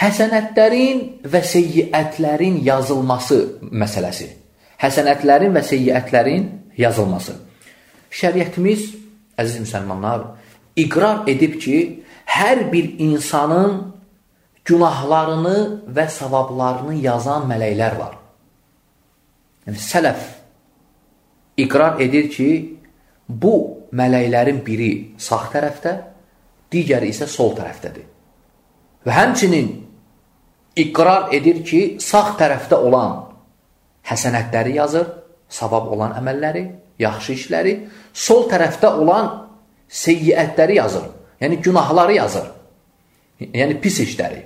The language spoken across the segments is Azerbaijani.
həsənətlərin və seyyiətlərin yazılması məsələsi. Həsənətlərin və seyyiətlərin yazılması. Şəriətimiz, əziz müsəlmanlar, iqrar edib ki, hər bir insanın günahlarını və savablarını yazan mələklər var. Yəni, sələf iqrar edir ki, bu mələklərin biri sağ tərəfdə, digəri isə sol tərəfdədir. Və həmçinin iqrar edir ki, sağ tərəfdə olan həsənətləri yazır, savab olan əməlləri, yaxşı işləri, sol tərəfdə olan seyyiətləri yazır, yəni günahları yazır, yəni pis işləri.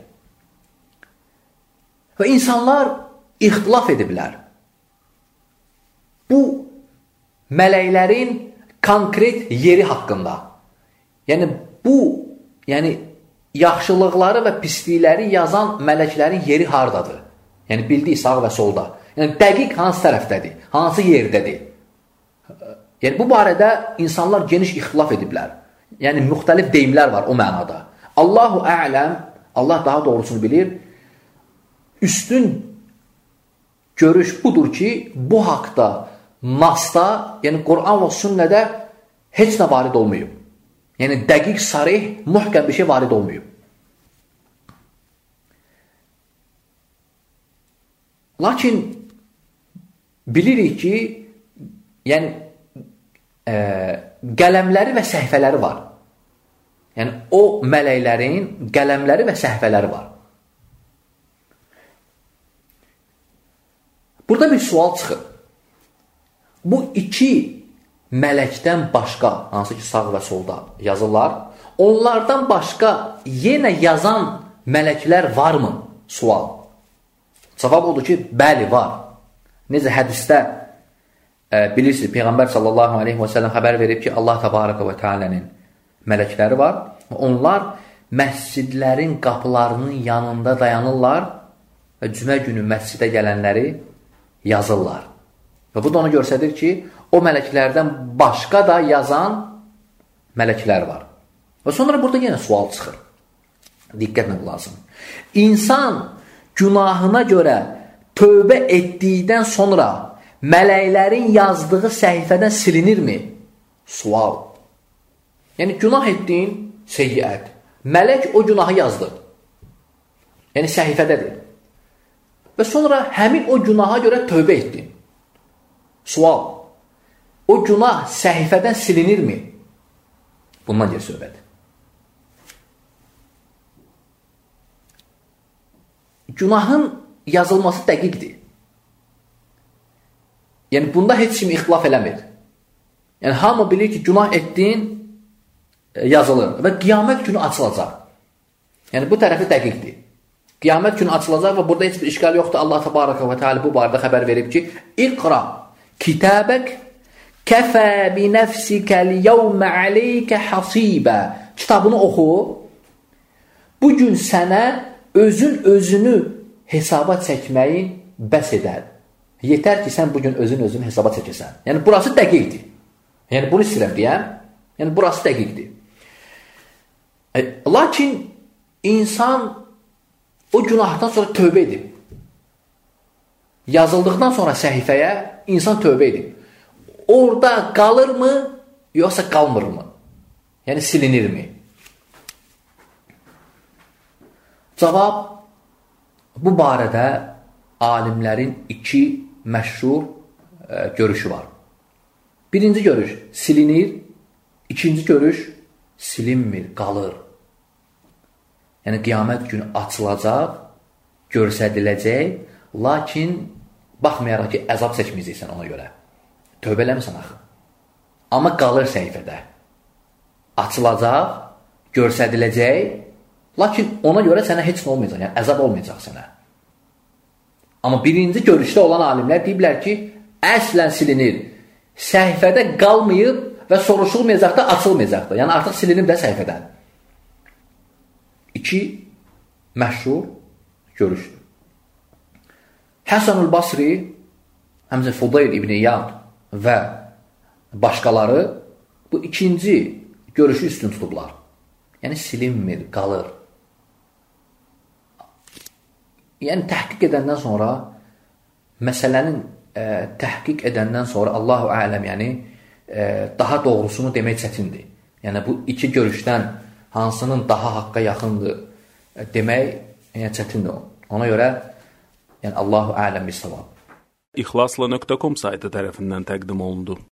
Və insanlar ixtilaf ediblər. Bu mələklərin konkret yeri haqqında. Yəni bu, yaxşılıqları və pislikləri yazan mələklərin yeri hardadır? Yəni bildiyi sağ və solda. Yəni dəqiq hansı tərəfdədir? Hansı yerdədir? Yəni bu barədə insanlar geniş ixtilaf ediblər. Yəni müxtəlif deyimlər var o mənada. Allahu a'ləm, Allah daha doğrusunu bilir. Üstün görüş budur ki, bu haqda Nasda, yəni Quran və sünnədə heç nə varid olmayıb. Yəni dəqiq, sarih, muhkəm bir şey varid olmayıb. Lakin bilirik ki, yəni qələmləri və səhifələri var. Yəni o mələklərin qələmləri və səhifələri var. Burada bir sual çıxır. Bu iki mələkdən başqa, hansı ki sağ və solda yazırlar, onlardan başqa yenə yazan mələklər varmı? Sual. Cavab odur ki, bəli, var. Necə hədisdə bilirsiniz, Peyğəmbər sallallahu aleyhi və səlləm xəbər verib ki, Allah təbarəkə və tealənin mələkləri var. Onlar məscidlərin qapılarının yanında dayanırlar və cümə günü məscidə gələnləri yazırlar. Və bu da onu göstərir ki, o mələklərdən başqa da yazan mələklər var. Və sonra burada yenə sual çıxır. Diqqətlə lazım. İnsan günahına görə tövbə etdikdən sonra mələklərin yazdığı səhifədən silinirmi? Sual. Yəni günah etdiyin seyyiət. Mələk o günahı yazdı. Yəni səhifədədir. Və sonra həmin o günaha görə tövbə etdin. Sual. O günah səhifədən silinirmi? Bundan gəlir söhbət. Günahın yazılması dəqiqdir. Yəni bunda heç kim ixtilaf eləmir. Yəni hamı bilir ki, günah etdiyin yazılır və qiyamət günü açılacaq. Yəni bu tərəfi dəqiqdir. Qiyamət günü açılacaq və burada heç bir işgal yoxdur. Allah təbarəkə və teala bu barədə xəbər verib ki, İqra kitabək kəfə bi nəfsikəl yevmə aleykə hasibə. Kitabını oxu. Bugün sənə özünü hesaba çəkməyin bəs edər. Yetər ki, sən bugün özünü hesaba çəkəsən. Yəni burası dəqiqdir. Yəni bunu istəyirəm deyəm. Yəni burası dəqiqdir. Lakin insan o günahdan sonra tövbə edib. Yazıldıqdan sonra səhifəyə insan tövbə edib. Orada qalırmı, yoxsa qalmırmı? Yəni silinirmi? Cavab, bu barədə alimlərin iki məşhur görüşü var. Birinci görüş silinir, ikinci görüş silinmir, qalır. Yəni qiyamət günü açılacaq, göstəriləcək, lakin baxmayaraq ki, əzab çəkməyəcəksən ona görə. Tövbə eləmirsən axı. Amma qalır səhifədə. Açılacaq, göstəriləcək, lakin ona görə sənə heç nə olmayacaq, yəni əzab olmayacaq sənə. Amma birinci görüşdə olan alimlər deyiblər ki, əslən silinir. Səhifədə qalmayıb və soruşulmayacaq da, açılmayacaq da. Yəni artıq silinib də səhifədən. İki məşhur görüşdür. Həsən-ül Basri, həmçinin Fudayl İbn İyad və başqaları bu ikinci görüşü üstün tutublar. Yəni silinmir, qalır. yəni təhqiq edəndən sonra, məsələnin təhqiq edəndən sonra Allahu ələm, yəni daha doğrusunu demək çətindir. Yəni bu iki görüşdən hansının daha haqqa yaxındır demək çətindir. Ona görə yəni Allahu ələm bis-savab. İxlasla.com saytı tərəfindən təqdim olundu.